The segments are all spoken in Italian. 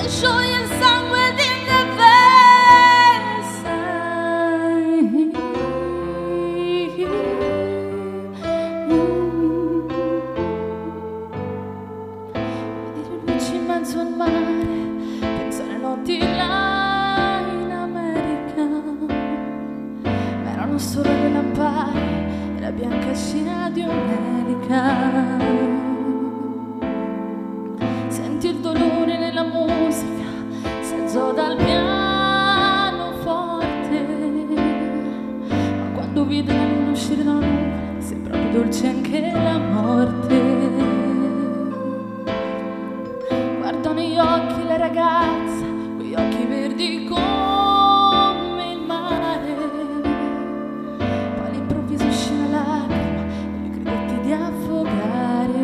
scioglie il sangue di me vedere luci in mezzo al mare, penso alle notti là in America, ma erano solo le lampade e la bianca scena di un'elica. Senti il dolore nella musica, si alzò dal pianoforte, ma quando vide la luna uscire da una nube, sembra più dolce anche la morte. Guardo negli occhi la ragazza, quegli occhi verdi come il mare, poi all'improvviso uscì una lacrima e gli credetti di affogare.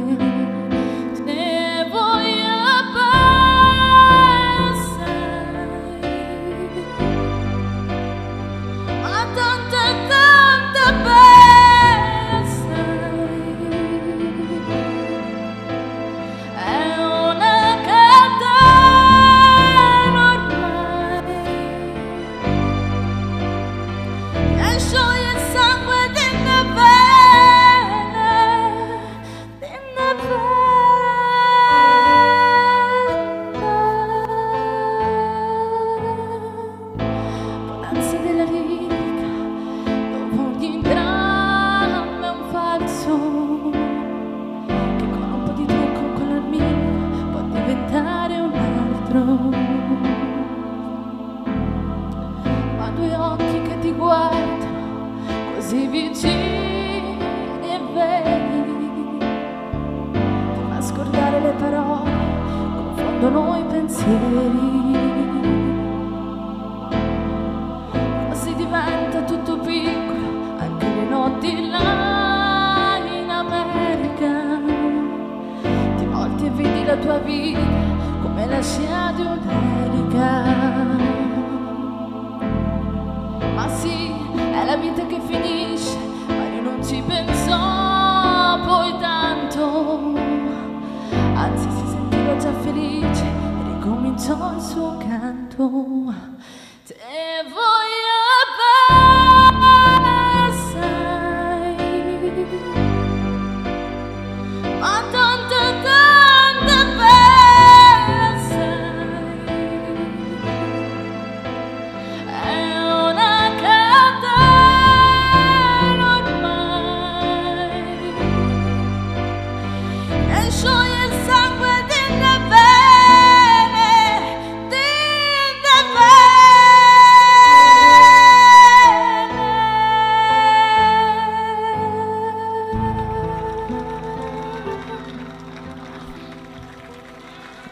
Ma due occhi che ti guardano così vicini e veri, ti fa scordare le parole, confondono i pensieri, quasi diventa tutto piccolo, anche le notti là in America, ti volti e vedi la tua vita come la scia di un'elica. Ma sì, è la vita che finisce, ma io non ci pensò poi tanto, anzi si sentiva già felice e ricominciò il suo canto.